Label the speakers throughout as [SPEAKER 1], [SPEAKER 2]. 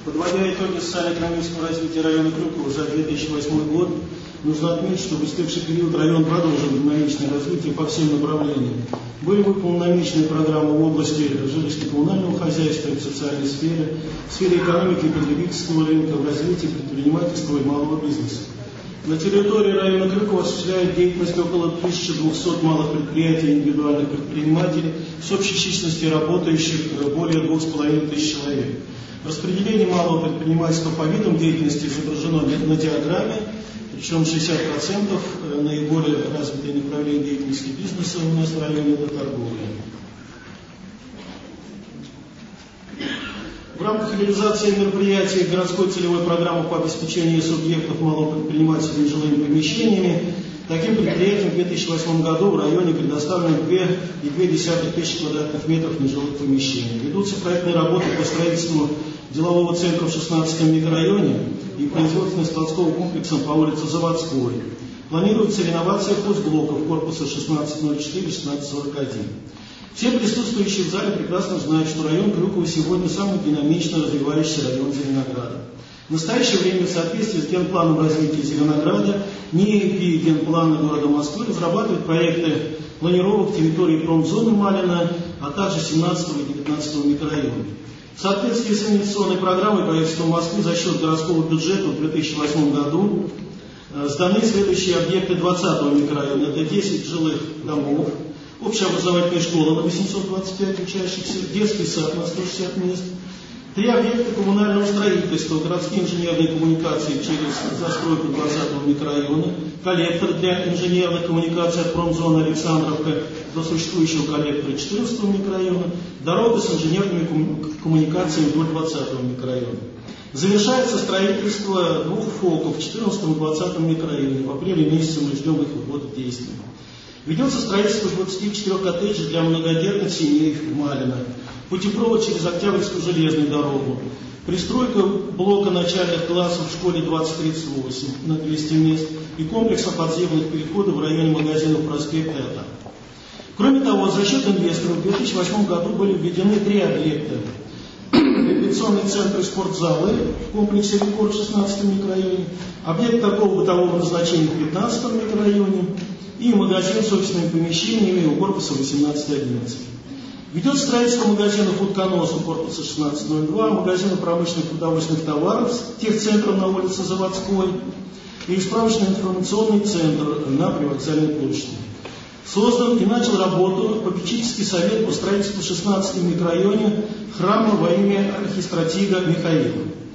[SPEAKER 1] Подводя итоги социально-экономического развития района Крюкова за 2008 год, нужно отметить, что в истекший период район продолжил динамичное развитие по всем направлениям. Были выполнены намеченные программы в области жилищно-коммунального хозяйства и в социальной сфере, в сфере экономики и потребительского рынка, в развитии предпринимательства и малого бизнеса. На территории района Крюкова осуществляет деятельность около 1200 малых предприятий и индивидуальных предпринимателей с общей численностью работающих более 2500 человек. Распределение малого предпринимательства по видам деятельности изображено на диаграмме, причем 60% наиболее развитые направления деятельности бизнеса у нас в районе это торговля. В рамках реализации мероприятий городской целевой программы по обеспечению субъектов малого предпринимательства жилыми помещениями, таким предприятиям в 2008 году в районе предоставлено 2,2 тысячи квадратных метров нежилых помещений. Ведутся проектные работы по строительству делового центра в 16-м микрорайоне и производственно-складского комплекса по улице Заводской. Планируется реновация хозблоков корпуса 1604-1641. Все присутствующие в зале прекрасно знают, что район Крюкова сегодня самый динамично развивающийся район Зеленограда. В настоящее время в соответствии с генпланом развития Зеленограда НИИП и генплана города Москвы разрабатывают проекты планировок территории промзоны Малина, а также 17 и 19 микрорайона. В соответствии с инвестиционной программой правительства Москвы за счет городского бюджета в 2008 году сданы следующие объекты 20-го микрорайона. Это 10 жилых домов, общеобразовательная школа на 825 учащихся, детский сад на 160 мест, 3 объекта коммунального строительства, городские инженерные коммуникации через застройку 20-го микрорайона, коллектор для инженерных коммуникаций от промзоны Александровка до существующего коллектора 14-го микрорайона, дорога с инженерными коммуникациями вдоль 20-го микрорайона. Завершается строительство 2 ФОКов в 14-м и 20-м микрорайоне. В апреле месяце мы ждем их ввода в действие. Ведется строительство 24 коттеджей для многодетных семей в Малино, путепровод через Октябрьскую железную дорогу, пристройка блока начальных классов в школе 2038 на 200 мест и комплекса подземных переходов в районе магазинов проспекта ЭТА. Кроме того, за счет инвесторов в 2008 году были введены 3 объекта. Рекреационные центры и спортзалы в комплексе «Рекорд» в 16-м микрорайоне, объект торгово-бытового назначения в 15-м микрорайоне и магазин с офисными помещениями у корпуса 1811. Ведет строительство магазинов «Утконос» у корпуса 1602, магазина промышленных и продовольственных товаров, техцентров на улице Заводской и справочно-информационный центр на Привокзальной площади. Создан и начал работу попечительский совет по строительству в 16-м микрорайоне храма во имя архистратига Михаила.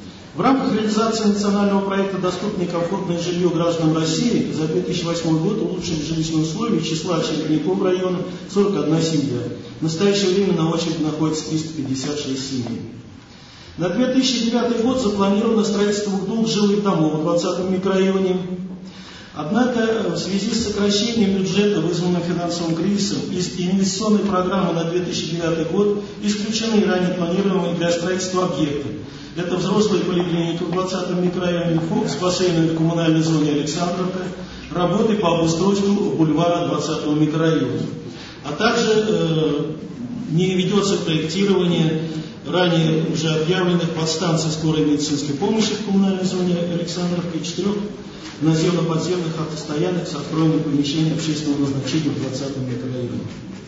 [SPEAKER 1] В рамках реализации национального проекта «Доступное и комфортное жилье гражданам России» за 2008 год улучшили жилищные условия числа черепников района 41 семья. В настоящее время на очереди находится 356 семей. На 2009 год запланировано строительство 2 жилых домов в 20-м микрорайоне. Однако в связи с сокращением бюджета, вызванным финансовым кризисом, из инвестиционной программы на 2009 год исключены ранее планируемые для строительства объекты. Это взрослая поликлиника в 20-м микрорайоне, ФОК с бассейном в коммунальной зоне Александровка, работы по обустройству бульвара 20-го микрорайона. А также не ведется проектирование ранее уже объявленных подстанций скорой медицинской помощи в коммунальной зоне Александровки и 4 наземно-подземных автостоянок с отстроенным помещением общественного назначения в 20-м микрорайоне.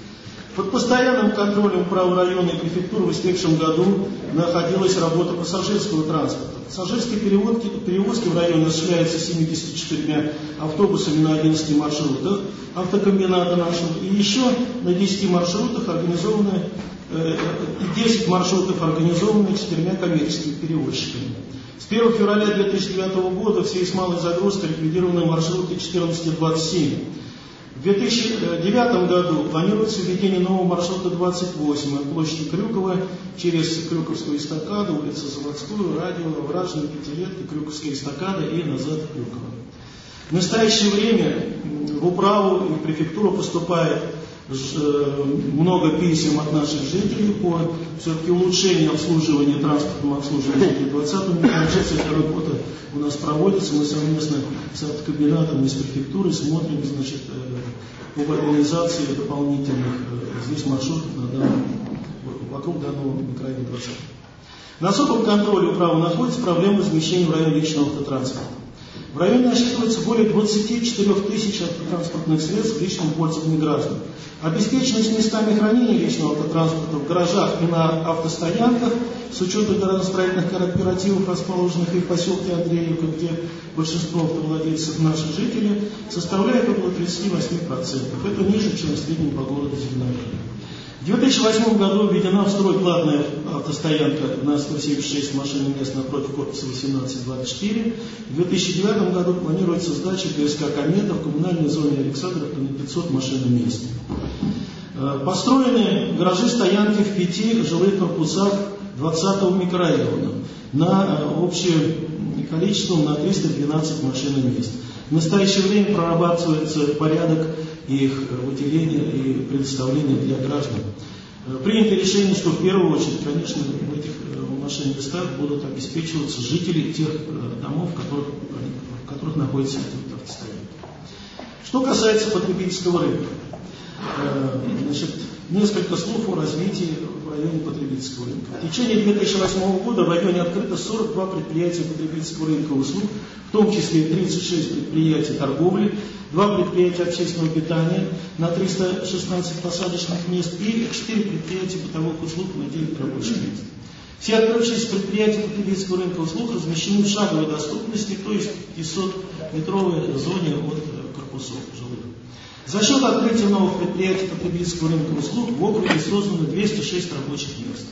[SPEAKER 1] Под постоянным контролем права района и префектуры в истекшем году находилась работа пассажирского транспорта. Пассажирские перевозки в районе осуществляются 74 автобусами на 11 маршрутах автокомбината нашего, и еще на 10 маршрутах организованы 10 маршрутов организованы 4 коммерческими перевозчиками. С 1 февраля 2009 года в связи с малой загрузкой ликвидированы маршруты 14 и 27. В 2009 году планируется введение нового маршрута 28 от площади Крюкова через Крюковскую эстакаду, улицу Заводскую, Радио, Вражную, Пятилетку, Крюковская эстакада и назад в Крюково. В настоящее время в управу и в префектуру поступает много писем от наших жителей по все-таки улучшению обслуживания, транспортного обслуживания жителей 20-го микрорайона. Эта работа у нас проводится, мы совместно с автокомбинатом и с префектурой смотрим, значит, об организации дополнительных здесь маршрутов вокруг данного микрорайона 20. На особом контроле управы находится проблема размещения в районе личного автотранспорта. В районе насчитывается более 24 тысяч автотранспортных средств в личном пользовании граждан. Обеспеченность местами хранения личного автотранспорта в гаражах и на автостоянках с учетом градостроительных кооперативов, расположенных и в поселке Андреевка, где большинство автовладельцев наши жители, составляет около 38%. Это ниже, чем в среднем по городу Зеленограду. В 2008 году введена в строй платная автостоянка на 176 машинных мест напротив корпуса 1824. В 2009 году планируется сдача ГСК «Комета» в коммунальной зоне Александровка на 500 машинных мест. Построены гаражи-стоянки в 5 жилых корпусах 20-го микрорайона на общее количество на 312 машинных мест. В настоящее время прорабатывается порядок их выделения и предоставления для граждан. Принято решение, что в первую очередь, конечно, в этих машинных местах будут обеспечиваться жители тех домов, в которых находится эта автостоянка. Что касается потребительского рынка. Значит, несколько слов о развитии в районе потребительского рынка. В течение 2008 года в районе открыто 42 предприятия потребительского рынка услуг, в том числе 36 предприятий торговли, 2 предприятия общественного питания на 316 посадочных мест и 4 предприятия бытовых услуг на 9 рабочих мест. Все открывшиеся предприятия потребительского рынка услуг размещены в шаговой доступности, то есть в 500-метровой зоне от корпусов жилых. За счет открытия новых предприятий потребительского рынка услуг в округе создано 206 рабочих мест.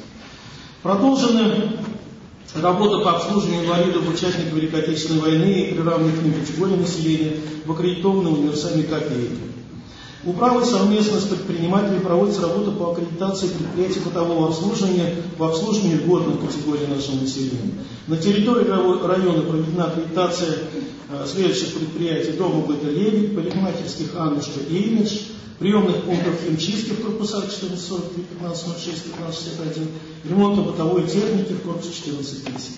[SPEAKER 1] Продолжена работа по обслуживанию инвалидов, участников Великой Отечественной войны и приравненных категорий населения в аккредитованной универсальной копейке. Управой совместно с предпринимателями проводится работа по аккредитации предприятий бытового обслуживания по обслуживанию льготных категорий нашего населения. На территории района проведена аккредитация следующих предприятий: Дома быта «Лебедь», парикмахерских «Аннушка» и «Имидж», приемных пунктов химчистки в корпусах 1443, 1506, 1561, ремонта бытовой техники в корпусе 1410.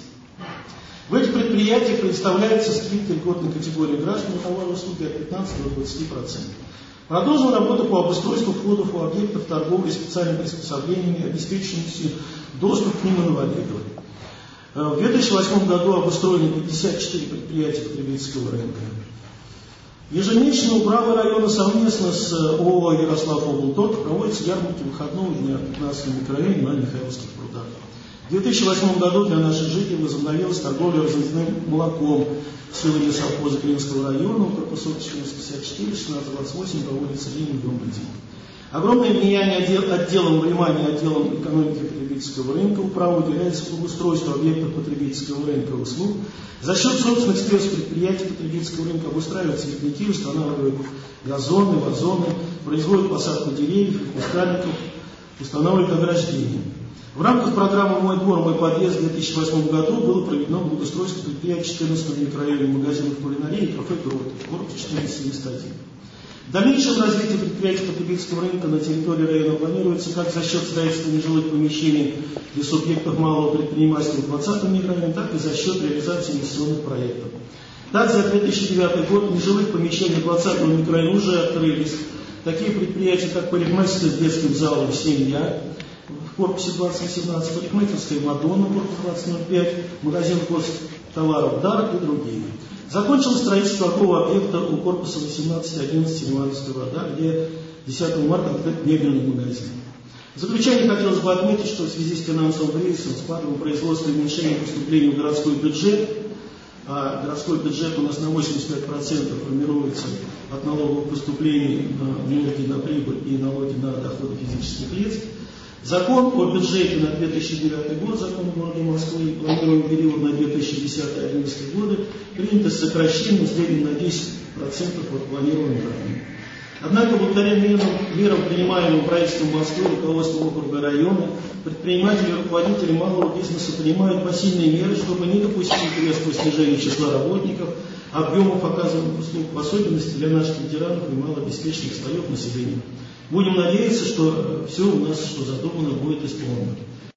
[SPEAKER 1] В этих предприятиях предоставляется скидка льготной категории граждан на товары и услуги от 15 до 20%. Продолжена работа по обустройству входов у объектов торговли специальными приспособлениями, обеспеченностью доступ к ним инвалидов. В 2008 году обустроены 54 предприятия потребительского рынка. Ежемесячно управа района совместно с ООО «Ярослав Облторг» проводятся ярмарки выходного дня в 15-м микрорайоне на Михайловских прудах. В 2008 году для наших жителей возобновилась торговля разведенным молоком в селе совхоза Клинского района, корпусов 1454, 1628 по улице Ленина, дом 1. Огромное влияние внимания отделом экономики потребительского рынка управа уделяется благоустройству объектов потребительского рынка услуг. За счет собственных спецпредприятий потребительского рынка обустраивают цветники, устанавливают газоны, вазоны, производят посадку деревьев и кустарников, устанавливают ограждения. В рамках программы «Мой двор, мой подъезд» в 2008 году было проведено благоустройство предприятий 14 микрорайона магазинов кулинарии и кафе «Грот», корпус 1471. В дальнейшем развитие предприятий потребительского рынка на территории района планируется как за счет строительства нежилых помещений для субъектов малого предпринимательства в 20-м микрорайоне, так и за счет реализации инвестиционных проектов. Так, за 2009 год нежилых помещений 20-го микрорайона уже открылись такие предприятия, как парикмахерская с детским залом «Семья» в корпусе 2017, парикмахерская «Мадонна», корпус 2005, магазин товаров «Дар» и другие. Закончилось строительство такого объекта у корпуса 1811 Ивановского, где 10 марта открыт мебельный магазин. В заключение хотелось бы отметить, что в связи с финансовым кризисом, спадом производства и уменьшением поступлений в городской бюджет, а городской бюджет у нас на 85% формируется от налоговых поступлений, налоги на прибыль и налоги на доходы физических лиц, закон о бюджете на 2009 год, закон о городе Москвы, планируемый период на 2010-2011 годы, принято с сокращением изделий на 10% от планируемых ранее. Однако, благодаря мерам, принимаемым правительством Москвы, руководством округа района, предприниматели и руководители малого бизнеса принимают посильные меры, чтобы не допустить резкого снижения числа работников, объемов оказанных услуг, в особенности для наших ветеранов и малообеспеченных слоев населения. Будем надеяться, что все у нас, что задумано, будет исполнено.